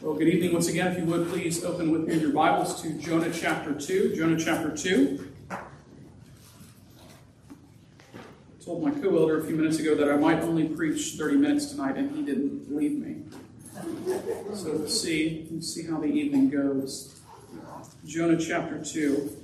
Well, good evening once again. If you would, please open with me your Bibles to Jonah chapter 2. Jonah chapter 2. I told my co-elder a few minutes ago that I might only preach 30 minutes tonight, and he didn't believe me. So let's see how the evening goes. Jonah chapter 2.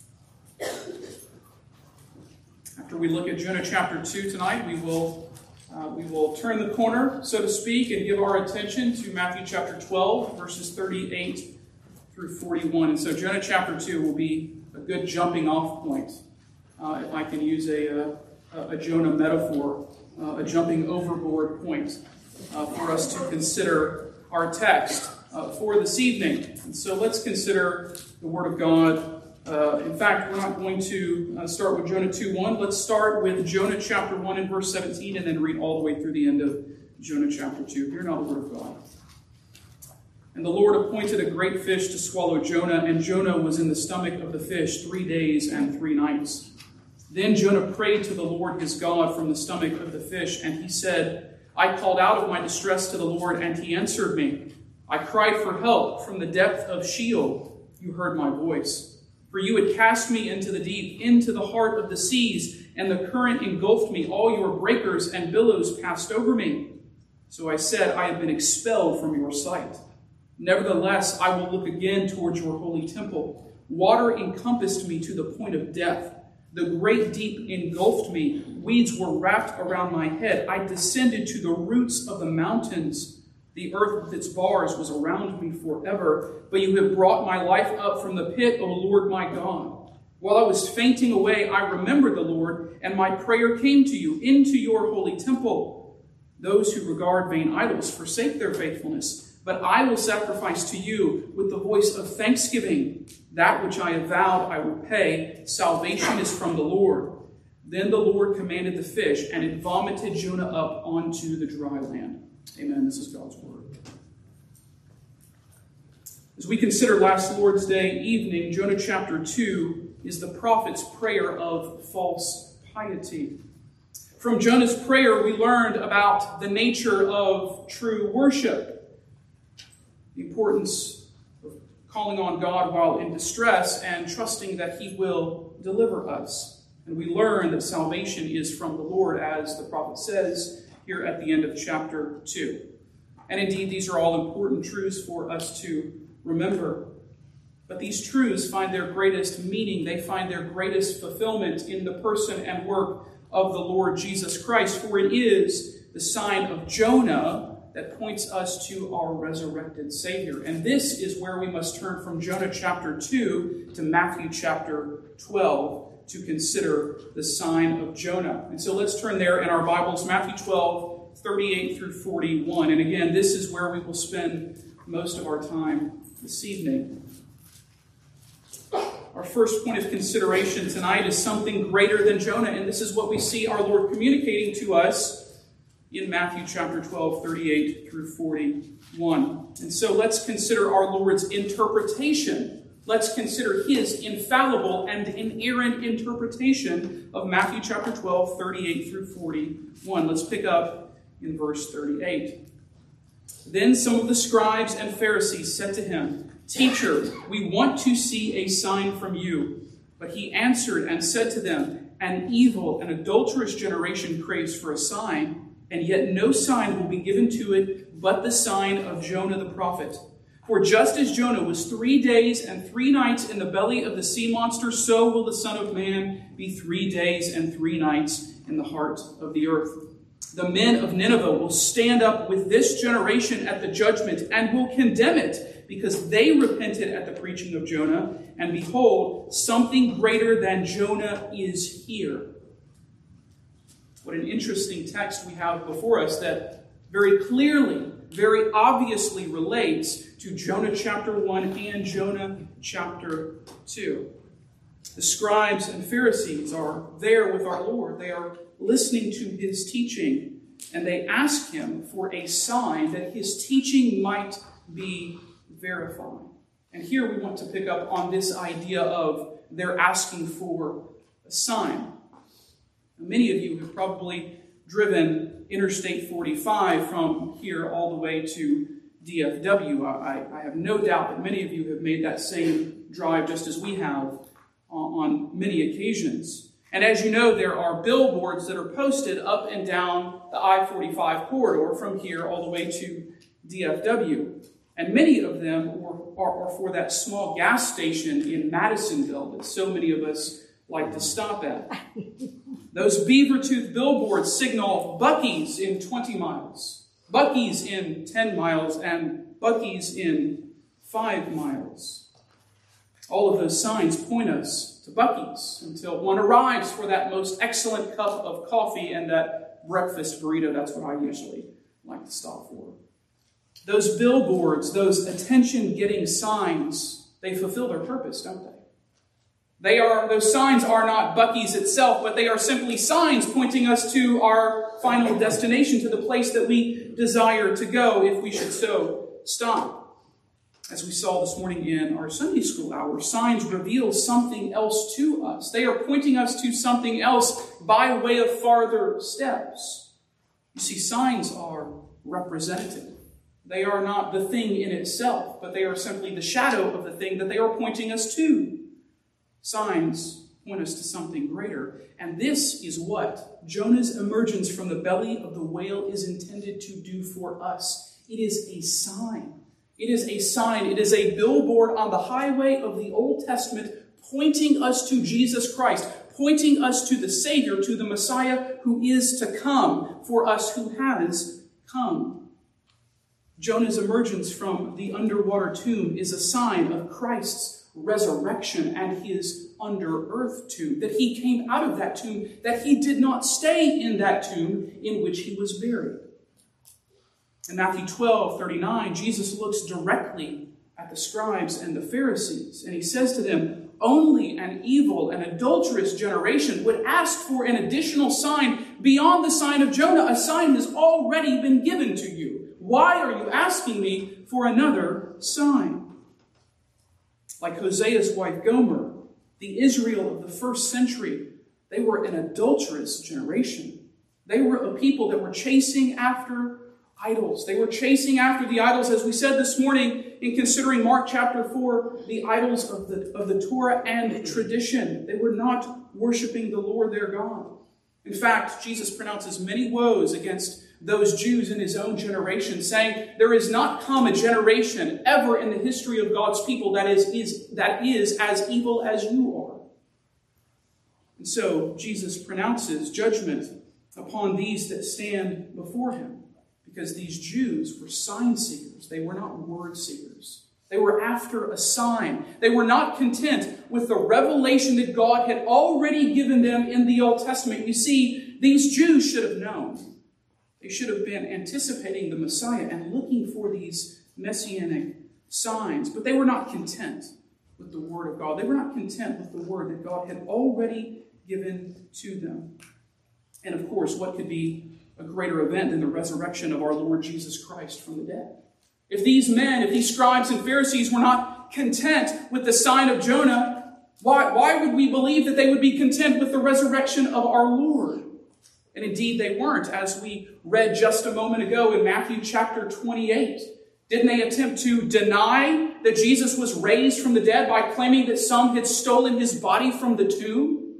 After we look at Jonah chapter 2 tonight, we will turn the corner, so to speak, and give our attention to Matthew chapter 12, verses 38 through 41. And so Jonah chapter 2 will be a good jumping off point, if I can use a Jonah metaphor, a jumping overboard point for us to consider our text for this evening. And so let's consider the Word of God. In fact, we're not going to start with Jonah 2:1. Let's start with Jonah chapter 1 and verse 17 and then read all the way through the end of Jonah chapter 2. Hear now the word of God. And the Lord appointed a great fish to swallow Jonah, and Jonah was in the stomach of the fish 3 days and 3 nights. Then Jonah prayed to the Lord his God from the stomach of the fish, and he said, I called out of my distress to the Lord, and he answered me. I cried for help from the depth of Sheol. You heard my voice. For you had cast me into the deep, into the heart of the seas, and the current engulfed me. All your breakers and billows passed over me. So I said, I have been expelled from your sight. Nevertheless, I will look again towards your holy temple. Water encompassed me to the point of death. The great deep engulfed me. Weeds were wrapped around my head. I descended to the roots of the mountains. The earth with its bars was around me forever. But you have brought my life up from the pit, O Lord my God. While I was fainting away, I remembered the Lord, and my prayer came to you into your holy temple. Those who regard vain idols forsake their faithfulness, but I will sacrifice to you with the voice of thanksgiving. That which I have vowed I will pay. Salvation is from the Lord. Then the Lord commanded the fish, and it vomited Jonah up onto the dry land. Amen. This is God's word. As we consider last Lord's Day evening, Jonah chapter 2 is the prophet's prayer of false piety. From Jonah's prayer, we learned about the nature of true worship, the importance of calling on God while in distress and trusting that he will deliver us. And we learn that salvation is from the Lord, as the prophet says here at the end of chapter 2. And indeed, these are all important truths for us to remember. But these truths find their greatest meaning, they find their greatest fulfillment in the person and work of the Lord Jesus Christ. For it is the sign of Jonah that points us to our resurrected Savior. And this is where we must turn from Jonah chapter 2 to Matthew chapter 12. To consider the sign of Jonah. And so let's turn there in our Bibles, Matthew 12, 38 through 41. And again, this is where we will spend most of our time this evening. Our first point of consideration tonight is something greater than Jonah, and this is what we see our Lord communicating to us in Matthew chapter 12, 38 through 41. And so let's consider our Lord's interpretation. Let's consider his infallible and inerrant interpretation of Matthew chapter 12, 38 through 41. Let's pick up in verse 38. Then some of the scribes and Pharisees said to him, Teacher, we want to see a sign from you. But he answered and said to them, An evil and adulterous generation craves for a sign, and yet no sign will be given to it but the sign of Jonah the prophet. For just as Jonah was 3 days and 3 nights in the belly of the sea monster, so will the Son of Man be 3 days and 3 nights in the heart of the earth. The men of Nineveh will stand up with this generation at the judgment and will condemn it, because they repented at the preaching of Jonah. And behold, something greater than Jonah is here. What an interesting text we have before us that very clearly, very obviously relates to Jonah chapter 1 and Jonah chapter 2. The scribes and Pharisees are there with our Lord. They are listening to his teaching, and they ask him for a sign that his teaching might be verified. And here we want to pick up on this idea of they're asking for a sign. Now, many of you have probably driven Interstate 45 from here all the way to DFW. I have no doubt that many of you have made that same drive just as we have on many occasions. And as you know, there are billboards that are posted up and down the I-45 corridor from here all the way to DFW. And many of them are for that small gas station in Madisonville that so many of us like to stop at. Those beaver-tooth billboards signal Buc-ee's in 20 miles, Buc-ee's in 10 miles, and Buc-ee's in 5 miles. All of those signs point us to Buc-ee's until one arrives for that most excellent cup of coffee and that breakfast burrito. That's what I usually like to stop for. Those billboards, those attention-getting signs, they fulfill their purpose, don't they? Those signs are not Buc-ee's itself, but they are simply signs pointing us to our final destination, to the place that we desire to go if we should so stop. As we saw this morning in our Sunday school hour, signs reveal something else to us. They are pointing us to something else by way of farther steps. You see, signs are representative. They are not the thing in itself, but they are simply the shadow of the thing that they are pointing us to. Signs point us to something greater. And this is what Jonah's emergence from the belly of the whale is intended to do for us. It is a sign. It is a sign. It is a billboard on the highway of the Old Testament pointing us to Jesus Christ, pointing us to the Savior, to the Messiah who is to come for us who has come. Jonah's emergence from the underwater tomb is a sign of Christ's resurrection and his under-earth tomb, that he came out of that tomb, that he did not stay in that tomb in which he was buried. In Matthew 12:39, Jesus looks directly at the scribes and the Pharisees, and he says to them, "Only an evil and adulterous generation would ask for an additional sign beyond the sign of Jonah. A sign has already been given to you. Why are you asking me for another sign?" Like Hosea's wife Gomer, the Israel of the first century, they were an adulterous generation. They were a people that were chasing after idols. They were chasing after the idols, as we said this morning in considering Mark chapter 4, the idols of the Torah and tradition. They were not worshiping the Lord their God. In fact, Jesus pronounces many woes against those Jews in his own generation, saying, "There has not come a generation ever in the history of God's people that is as evil as you are." And so Jesus pronounces judgment upon these that stand before him, because these Jews were sign seekers. They were not word seekers. They were after a sign. They were not content with the revelation that God had already given them in the Old Testament. You see, these Jews should have known. They should have been anticipating the Messiah and looking for these messianic signs. But they were not content with the word of God. They were not content with the word that God had already given to them. And of course, what could be a greater event than the resurrection of our Lord Jesus Christ from the dead? If these scribes and Pharisees were not content with the sign of Jonah, why would we believe that they would be content with the resurrection of our Lord? And indeed they weren't, as we read just a moment ago in Matthew chapter 28. Didn't they attempt to deny that Jesus was raised from the dead by claiming that some had stolen his body from the tomb?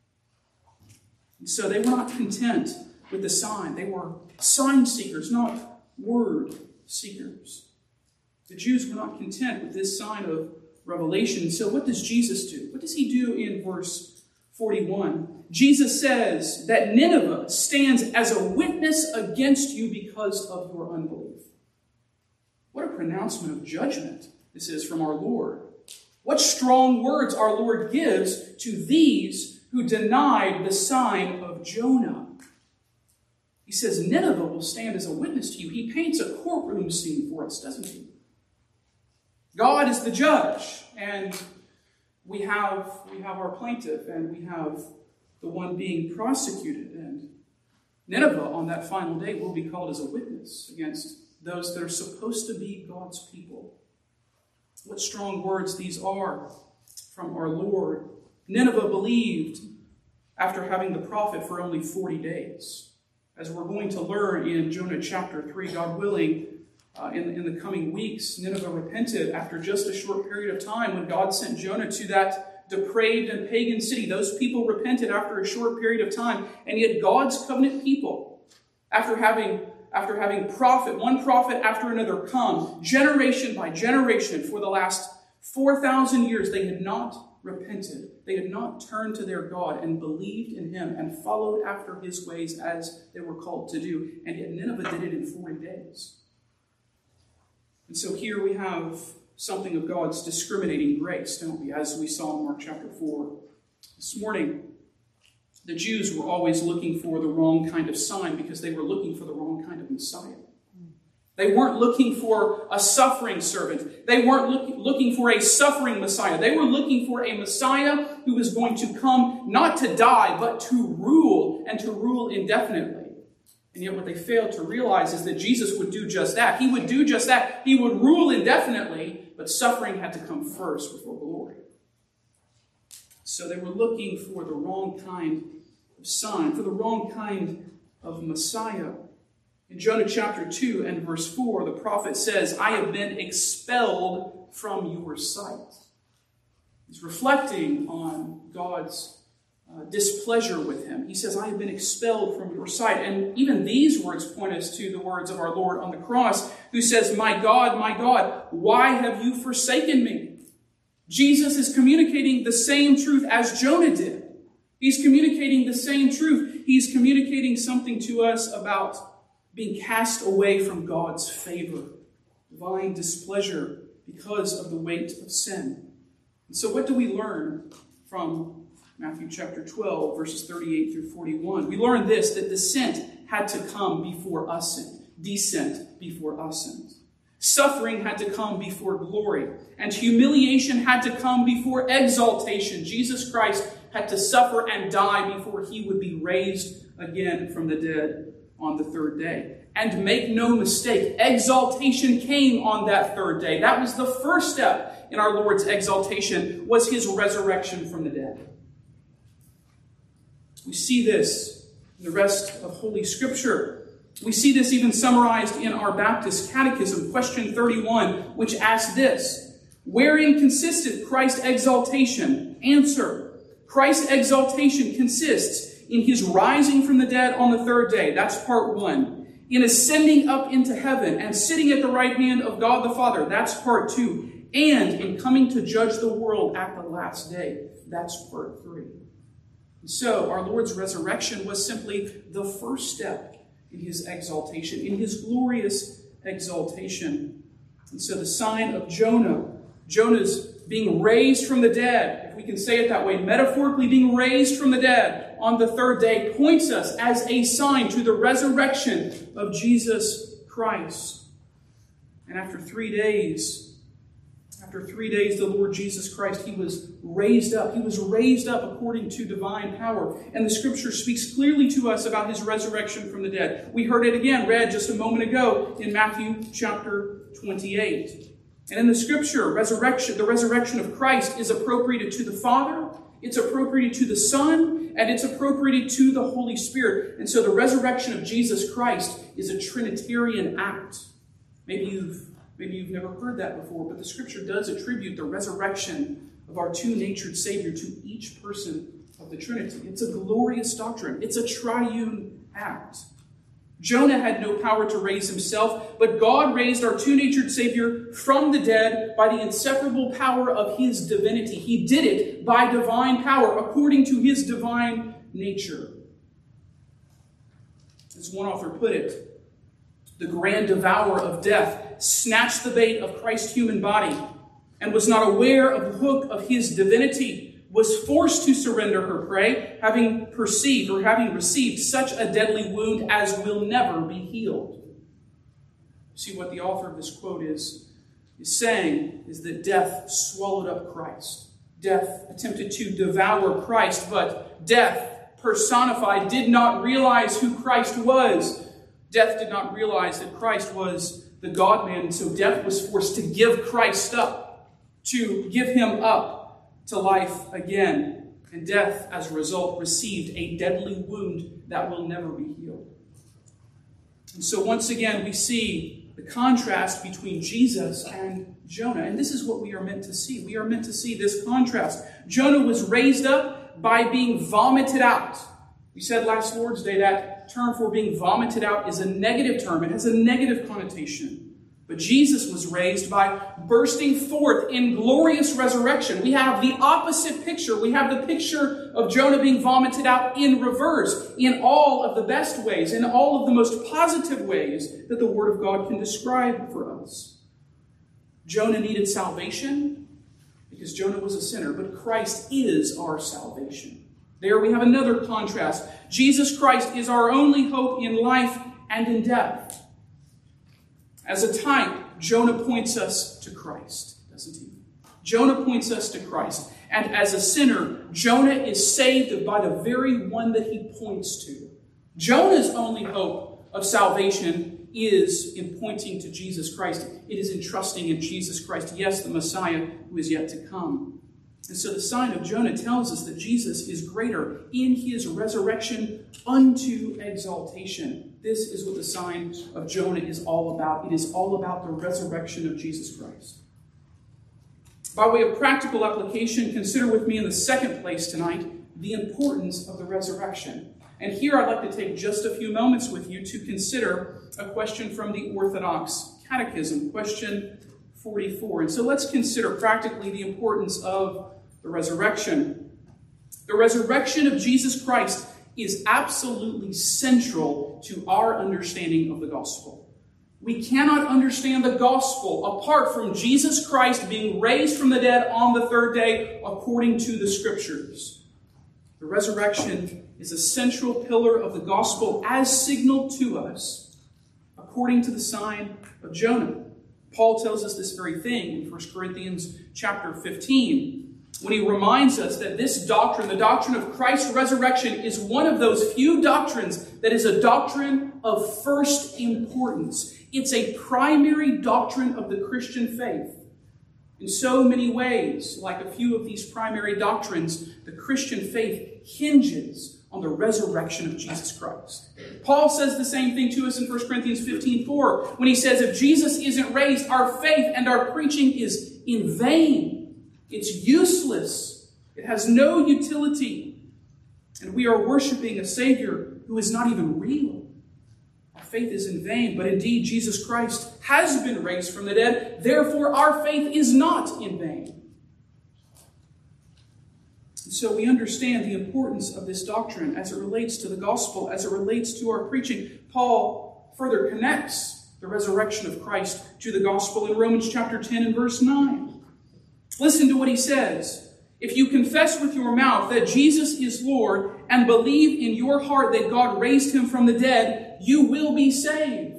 And so they were not content with the sign. They were sign seekers, not word seekers. The Jews were not content with this sign of revelation. So what does Jesus do? What does he do in verse 41? Jesus says that Nineveh stands as a witness against you because of your unbelief. What a pronouncement of judgment this is from our Lord. What strong words our Lord gives to these who denied the sign of Jonah. He says Nineveh will stand as a witness to you. He paints a courtroom scene for us, doesn't he? God is the judge, and we have our plaintiff, and we have the one being prosecuted. And Nineveh on that final day will be called as a witness against those that are supposed to be God's people. What strong words these are from our Lord. Nineveh believed after having the prophet for only 40 days. As we're going to learn in Jonah chapter 3, God willing, in the coming weeks. Nineveh repented after just a short period of time when God sent Jonah to that depraved and pagan city. Those people repented after a short period of time, and yet God's covenant people, after having one prophet after another come, generation by generation for the last 4,000 years, they had not repented. They had not turned to their God and believed in him and followed after his ways as they were called to do. And yet Nineveh did it in 40 days. And so here we have something of God's discriminating grace, don't we? As we saw in Mark chapter 4. This morning, the Jews were always looking for the wrong kind of sign because they were looking for the wrong kind of Messiah. They weren't looking for a suffering servant. They weren't looking for a suffering Messiah. They were looking for a Messiah who was going to come not to die, but to rule, and to rule indefinitely. And yet what they failed to realize is that Jesus would do just that. He would do just that. He would rule indefinitely, but suffering had to come first before glory. So they were looking for the wrong kind of sign, for the wrong kind of Messiah. In Jonah chapter 2 and verse 4, the prophet says, "I have been expelled from your sight." He's reflecting on God's displeasure with him. He says, "I have been expelled from your sight." And even these words point us to the words of our Lord on the cross, who says, my God, why have you forsaken me?" Jesus is communicating the same truth as Jonah did. He's communicating the same truth. He's communicating something to us about being cast away from God's favor, divine displeasure because of the weight of sin. And so what do we learn from Matthew chapter 12, verses 38 through 41? We learn this, that descent had to come before ascent, descent before ascent. Suffering had to come before glory, and humiliation had to come before exaltation. Jesus Christ had to suffer and die before he would be raised again from the dead on the third day. And make no mistake, exaltation came on that third day. That was the first step in our Lord's exaltation, was his resurrection from the dead. We see this in the rest of Holy Scripture. We see this even summarized in our Baptist Catechism, question 31, which asks this: wherein consisted Christ's exaltation? Answer: Christ's exaltation consists in his rising from the dead on the third day. That's part one. In ascending up into heaven and sitting at the right hand of God the Father. That's part two. And in coming to judge the world at the last day. That's part three. And so our Lord's resurrection was simply the first step in his exaltation, in his glorious exaltation. And so the sign of Jonah's being raised from the dead, if we can say it that way, metaphorically being raised from the dead on the third day, points us as a sign to the resurrection of Jesus Christ. And after 3 days, the Lord Jesus Christ, he was raised up. He was raised up according to divine power. And the Scripture speaks clearly to us about his resurrection from the dead. We heard it again, read just a moment ago in Matthew chapter 28. And in the Scripture, the resurrection of Christ is appropriated to the Father, it's appropriated to the Son, and it's appropriated to the Holy Spirit. And so the resurrection of Jesus Christ is a Trinitarian act. Maybe you've never heard that before, but the Scripture does attribute the resurrection of our two-natured Savior to each person of the Trinity. It's a glorious doctrine. It's a triune act. Jonah had no power to raise himself, but God raised our two-natured Savior from the dead by the inseparable power of his divinity. He did it by divine power, according to his divine nature. As one author put it, the grand devourer of death snatched the bait of Christ's human body and was not aware of the hook of his divinity, was forced to surrender her prey, having received such a deadly wound as will never be healed. See, what the author of this quote is saying is that death swallowed up Christ. Death attempted to devour Christ, but death personified did not realize who Christ was. Death did not realize that Christ was the God-man, and so death was forced to give Christ up, to give him up to life again. And death, as a result, received a deadly wound that will never be healed. And so once again, we see the contrast between Jesus and Jonah. And this is what we are meant to see. We are meant to see this contrast. Jonah was raised up by being vomited out. We said last Lord's Day that term for being vomited out is a negative term. It has a negative connotation. But Jesus was raised by bursting forth in glorious resurrection. We have the opposite picture. We have the picture of Jonah being vomited out in reverse, in all of the best ways, in all of the most positive ways that the Word of God can describe for us. Jonah needed salvation because Jonah was a sinner, but Christ is our salvation. There we have another contrast. Jesus Christ is our only hope in life and in death. As a type, Jonah points us to Christ, doesn't he? Jonah points us to Christ. And as a sinner, Jonah is saved by the very one that he points to. Jonah's only hope of salvation is in pointing to Jesus Christ. It is in trusting in Jesus Christ, yes, the Messiah who is yet to come. And so the sign of Jonah tells us that Jesus is greater in his resurrection unto exaltation. This is what the sign of Jonah is all about. It is all about the resurrection of Jesus Christ. By way of practical application, consider with me in the second place tonight the importance of the resurrection. And here I'd like to take just a few moments with you to consider a question from the Orthodox Catechism, question 44. And so let's consider practically the importance of the resurrection. The resurrection of Jesus Christ is absolutely central to our understanding of the gospel. We cannot understand the gospel apart from Jesus Christ being raised from the dead on the third day according to the Scriptures. The resurrection is a central pillar of the gospel as signaled to us according to the sign of Jonah. Paul tells us this very thing in 1 Corinthians chapter 15. When he reminds us that this doctrine, the doctrine of Christ's resurrection, is one of those few doctrines that is a doctrine of first importance. It's a primary doctrine of the Christian faith. In so many ways, like a few of these primary doctrines, the Christian faith hinges on the resurrection of Jesus Christ. Paul says the same thing to us in 1 Corinthians 15:4 when he says, if Jesus isn't raised, our faith and our preaching is in vain. It's useless. It has no utility. And we are worshiping a Savior who is not even real. Our faith is in vain, but indeed Jesus Christ has been raised from the dead. Therefore, our faith is not in vain. And so we understand the importance of this doctrine as it relates to the gospel, as it relates to our preaching. Paul further connects the resurrection of Christ to the gospel in Romans chapter 10 and verse 9. Listen to what he says. If you confess with your mouth that Jesus is Lord and believe in your heart that God raised him from the dead, you will be saved.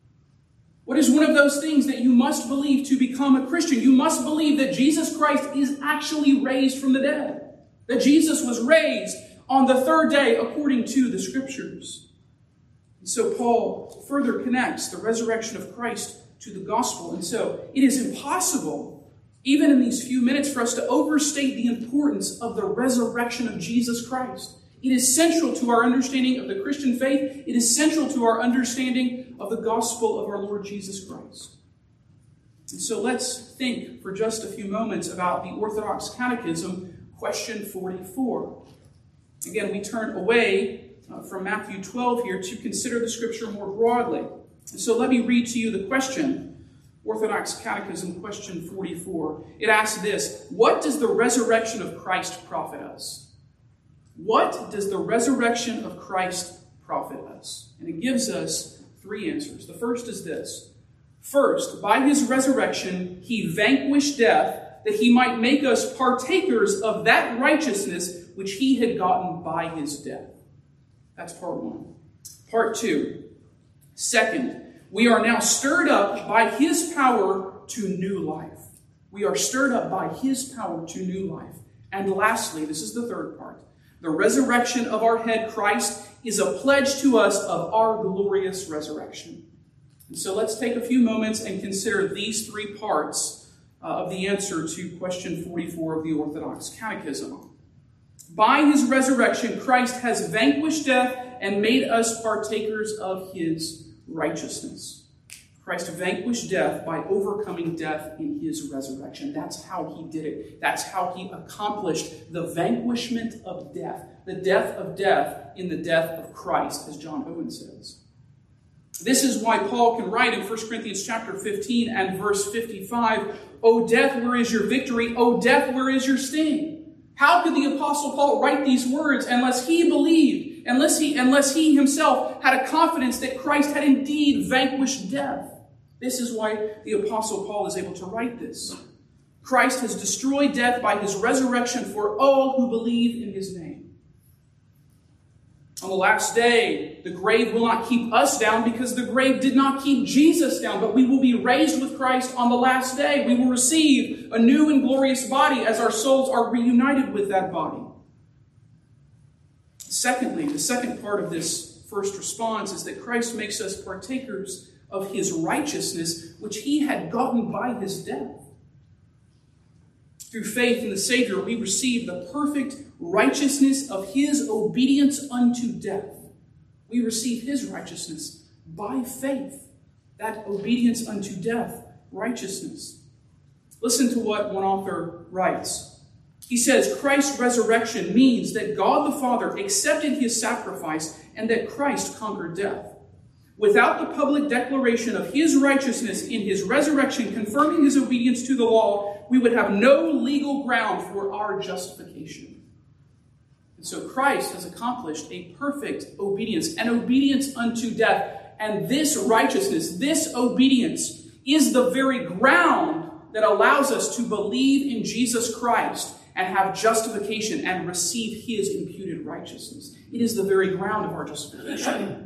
What is one of those things that you must believe to become a Christian? You must believe that Jesus Christ is actually raised from the dead. That Jesus was raised on the third day according to the Scriptures. And so Paul further connects the resurrection of Christ to the gospel. And so it is impossible, even in these few minutes, for us to overstate the importance of the resurrection of Jesus Christ. It is central to our understanding of the Christian faith. It is central to our understanding of the gospel of our Lord Jesus Christ. And so let's think for just a few moments about the Orthodox Catechism, question 44. Again, we turn away from Matthew 12 here to consider the Scripture more broadly. And so let me read to you the question. Orthodox Catechism, question 44. It asks this: what does the resurrection of Christ profit us? What does the resurrection of Christ profit us? And it gives us three answers. The first is this: first, by his resurrection, he vanquished death, that he might make us partakers of that righteousness which he had gotten by his death. That's part one. Part two. Second, we are now stirred up by his power to new life. We are stirred up by his power to new life. And lastly, this is the third part. The resurrection of our head, Christ, is a pledge to us of our glorious resurrection. And so let's take a few moments and consider these three parts of the answer to question 44 of the Orthodox Catechism. By his resurrection, Christ has vanquished death and made us partakers of his righteousness. Christ vanquished death by overcoming death in his resurrection. That's how he did it. That's how he accomplished the vanquishment of death. The death of death in the death of Christ, as John Owen says. This is why Paul can write in 1 Corinthians chapter 15 and verse 55, "O death, where is your victory? O death, where is your sting?" How could the Apostle Paul write these words unless he believed, unless he himself had a confidence that Christ had indeed vanquished death? This is why the Apostle Paul is able to write this. Christ has destroyed death by his resurrection for all who believe in his name. On the last day, the grave will not keep us down because the grave did not keep Jesus down, but we will be raised with Christ on the last day. We will receive a new and glorious body as our souls are reunited with that body. Secondly, the second part of this first response is that Christ makes us partakers of his righteousness, which he had gotten by his death. Through faith in the Savior, we receive the perfect righteousness of his obedience unto death. We receive his righteousness by faith. That obedience unto death, righteousness. Listen to what one author writes. He says, Christ's resurrection means that God the Father accepted his sacrifice and that Christ conquered death. Without the public declaration of his righteousness in his resurrection, confirming his obedience to the law, we would have no legal ground for our justification. And so Christ has accomplished a perfect obedience, an obedience unto death. And this righteousness, this obedience, is the very ground that allows us to believe in Jesus Christ and have justification and receive his imputed righteousness. It is the very ground of our justification.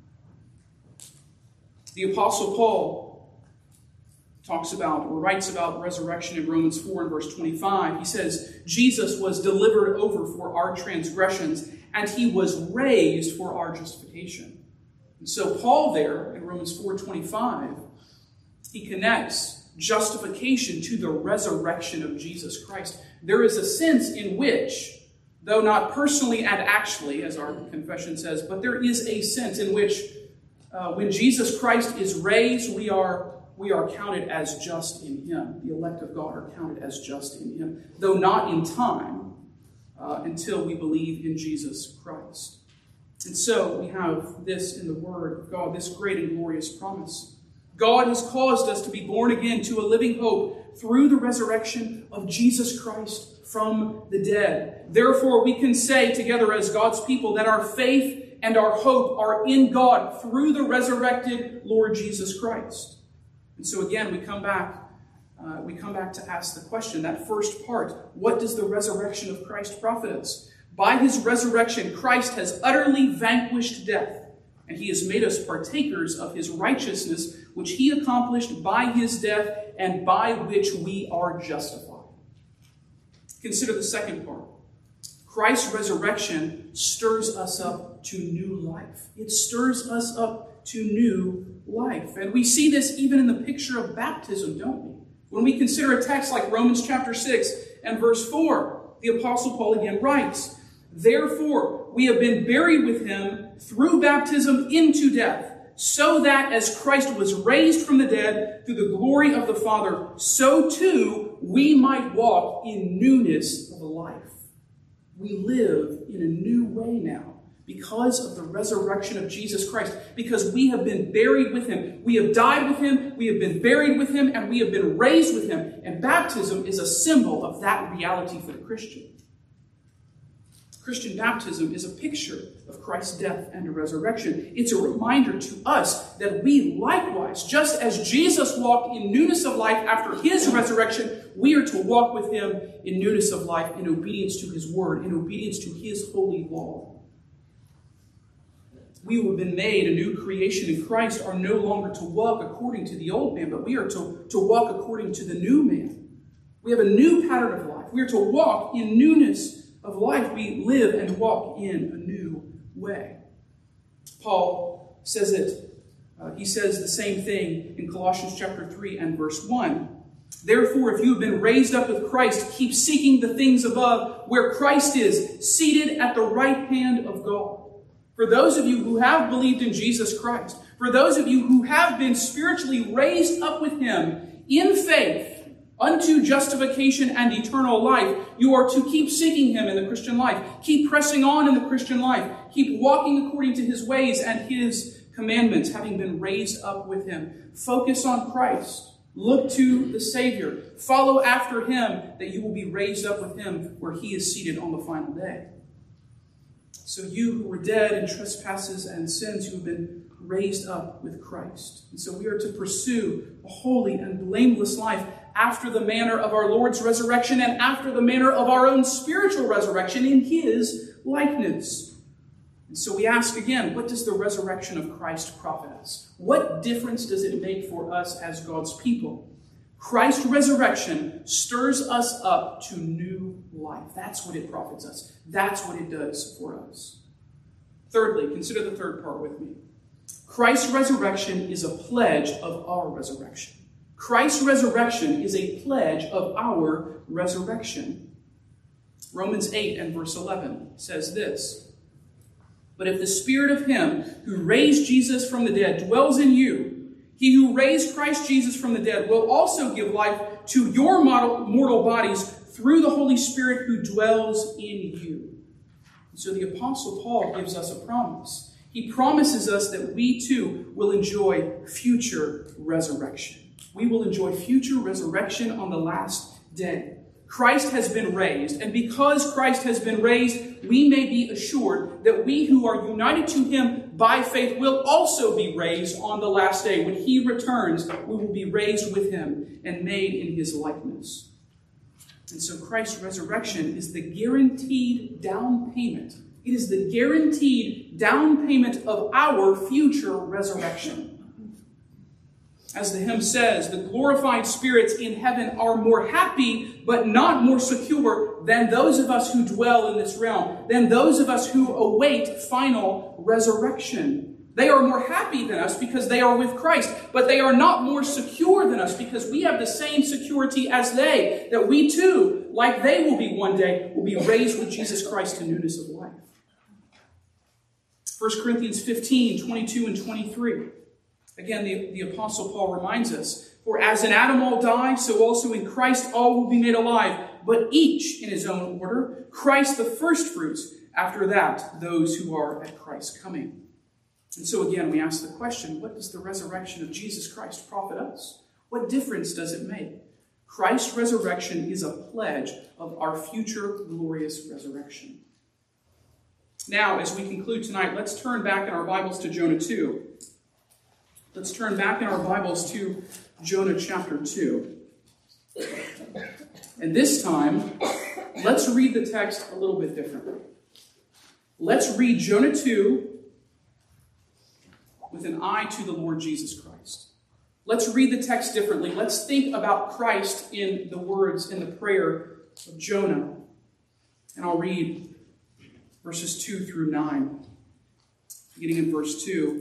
The Apostle Paul talks about or writes about resurrection in Romans 4 and verse 25. He says, Jesus was delivered over for our transgressions, and he was raised for our justification. And so Paul there in Romans 4:25, he connects justification to the resurrection of Jesus Christ. There is a sense in which, though not personally and actually, as our confession says, but there is a sense in which when Jesus Christ is raised, we are counted as just in him. The elect of God are counted as just in him, though not in time until we believe in Jesus Christ. And so we have this in the Word of God, this great and glorious promise. God has caused us to be born again to a living hope through the resurrection of Jesus Christ from the dead. Therefore, we can say together as God's people that our faith and our hope are in God through the resurrected Lord Jesus Christ. And so again, we come back to ask the question, that first part, what does the resurrection of Christ profit us? By his resurrection, Christ has utterly vanquished death, and he has made us partakers of his righteousness, which he accomplished by his death and by which we are justified. Consider the second part. Christ's resurrection stirs us up to new life. It stirs us up to new life. And we see this even in the picture of baptism, don't we? When we consider a text like Romans chapter 6 and verse 4, the Apostle Paul again writes, Therefore, we have been buried with him through baptism into death, so that as Christ was raised from the dead through the glory of the Father, so too we might walk in newness of life. We live in a new way now because of the resurrection of Jesus Christ, because we have been buried with him. We have died with him, we have been buried with him, and we have been raised with him. And baptism is a symbol of that reality for the Christian. Christian baptism is a picture of Christ's death and resurrection. It's a reminder to us that we likewise, just as Jesus walked in newness of life after his resurrection, we are to walk with him in newness of life, in obedience to his word, in obedience to his holy law. We who have been made a new creation in Christ are no longer to walk according to the old man, but we are to walk according to the new man. We have a new pattern of life. We are to walk in newness of life. We live and walk in a new way. Paul says it. He says the same thing in Colossians chapter 3 and verse 1. Therefore, if you have been raised up with Christ, keep seeking the things above, where Christ is, seated at the right hand of God. For those of you who have believed in Jesus Christ, For those of you who have been spiritually raised up with him in faith unto justification and eternal life, you are to keep seeking him in the Christian life. Keep pressing on in the Christian life. Keep walking according to his ways and his commandments, having been raised up with him. Focus on Christ. Look to the Savior. Follow after him, that you will be raised up with him where he is seated on the final day. So you who were dead in trespasses and sins, you have been raised up with Christ. And so we are to pursue a holy and blameless life after the manner of our Lord's resurrection and after the manner of our own spiritual resurrection in his likeness. And so we ask again, what does the resurrection of Christ profit us? What difference does it make for us as God's people? Christ's resurrection stirs us up to new life. That's what it profits us. That's what it does for us. Thirdly, consider the third part with me. Christ's resurrection is a pledge of our resurrection. Christ's resurrection is a pledge of our resurrection. Romans 8 and verse 11 says this, "But if the spirit of him who raised Jesus from the dead dwells in you, he who raised Christ Jesus from the dead will also give life to your mortal bodies through the Holy Spirit who dwells in you." So the Apostle Paul gives us a promise. He promises us that we too will enjoy future resurrection. We will enjoy future resurrection on the last day. Christ has been raised, and because Christ has been raised, we may be assured that we who are united to him by faith will also be raised on the last day. When he returns, we will be raised with him and made in his likeness. And so Christ's resurrection is the guaranteed down payment. It is the guaranteed down payment of our future resurrection. As the hymn says, the glorified spirits in heaven are more happy, but not more secure than those of us who dwell in this realm, than those of us who await final resurrection. They are more happy than us because they are with Christ, but they are not more secure than us because we have the same security as they, that we too, like they will be one day, will be raised with Jesus Christ to newness of life. 1 Corinthians 15, 22 and 23. Again, the Apostle Paul reminds us, "For as in Adam all die, so also in Christ all will be made alive, but each in his own order, Christ the firstfruits, after that those who are at Christ's coming." And so again, we ask the question, what does the resurrection of Jesus Christ profit us? What difference does it make? Christ's resurrection is a pledge of our future glorious resurrection. Now, as we conclude tonight, let's turn back in our Bibles to Jonah 2. Let's turn back in our Bibles to Jonah chapter 2. And this time, let's read the text a little bit differently. Let's read Jonah 2 with an eye to the Lord Jesus Christ. Let's read the text differently. Let's think about Christ in the words, in the prayer of Jonah. And I'll read verses 2 through 9, beginning in verse 2.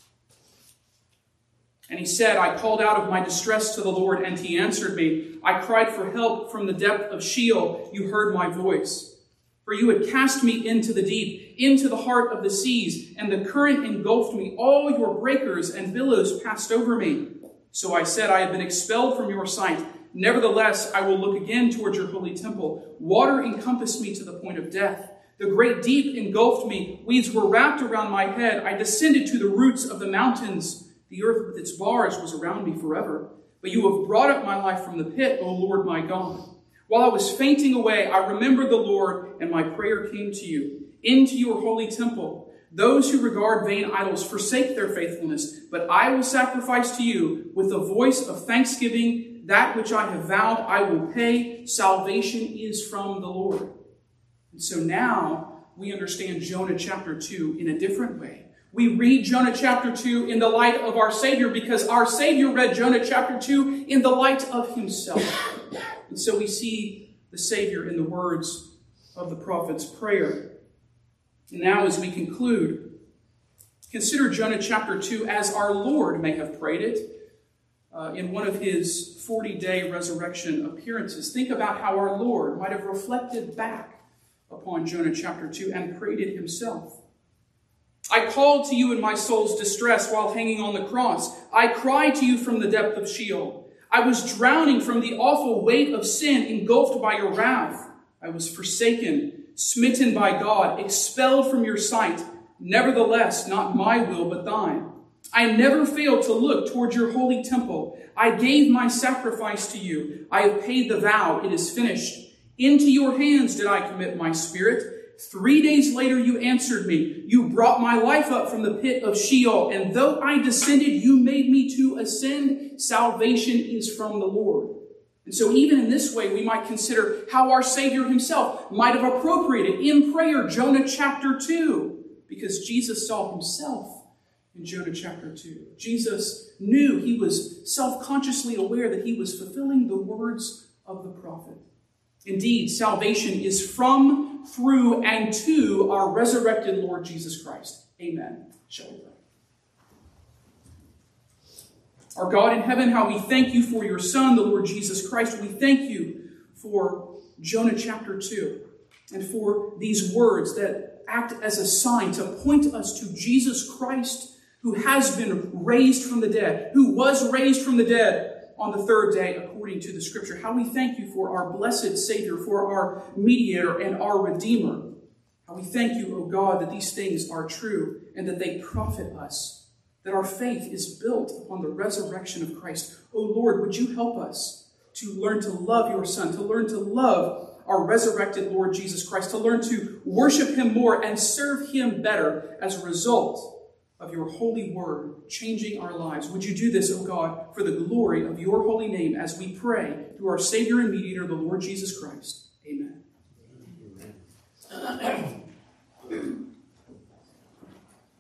"And he said, I called out of my distress to the Lord, and he answered me. I cried for help from the depth of Sheol. You heard my voice. For you had cast me into the deep, into the heart of the seas, and the current engulfed me. All your breakers and billows passed over me. So I said, I have been expelled from your sight. Nevertheless, I will look again toward your holy temple. Water encompassed me to the point of death. The great deep engulfed me. Weeds were wrapped around my head. I descended to the roots of the mountains. The earth with its bars was around me forever. But you have brought up my life from the pit, O Lord my God. While I was fainting away, I remembered the Lord, and my prayer came to you, into your holy temple. Those who regard vain idols forsake their faithfulness, but I will sacrifice to you with a voice of thanksgiving. That which I have vowed I will pay. Salvation is from the Lord. And so now we understand Jonah chapter 2 in a different way. We read Jonah chapter 2 in the light of our Savior because our Savior read Jonah chapter 2 in the light of himself. And so we see the Savior in the words of the prophet's prayer. And now as we conclude, consider Jonah chapter 2 as our Lord may have prayed it in one of his 40-day resurrection appearances. Think about how our Lord might have reflected back upon Jonah chapter 2 and prayed it himself. I called to you in my soul's distress while hanging on the cross. I cried to you from the depth of Sheol. I was drowning from the awful weight of sin, engulfed by your wrath. I was forsaken, smitten by God, expelled from your sight. Nevertheless, not my will, but thine. I never failed to look toward your holy temple. I gave my sacrifice to you. I have paid the vow. It is finished. Into your hands did I commit my spirit. 3 days later you answered me. You brought my life up from the pit of Sheol. And though I descended, you made me to ascend. Salvation is from the Lord. And so even in this way, we might consider how our Savior himself might have appropriated in prayer Jonah chapter 2. Because Jesus saw himself in Jonah chapter 2. Jesus knew, he was self-consciously aware that he was fulfilling the words of the prophet. Indeed, salvation is from, through, and to our resurrected Lord Jesus Christ. Amen. Shall we pray? Our God in heaven, how we thank you for your Son, the Lord Jesus Christ. We thank you for Jonah chapter 2 and for these words that act as a sign to point us to Jesus Christ, who has been raised from the dead, who was raised from the dead on the third day, according to the Scripture. How we thank you for our blessed Savior, for our mediator and our Redeemer. How we thank you, O God, that these things are true and that they profit us, that our faith is built upon the resurrection of Christ. O Lord, would you help us to learn to love your Son, to learn to love our resurrected Lord Jesus Christ, to learn to worship him more and serve him better as a result of your holy word changing our lives. Would you do this, O God, for the glory of your holy name as we pray through our Savior and mediator, the Lord Jesus Christ. Amen.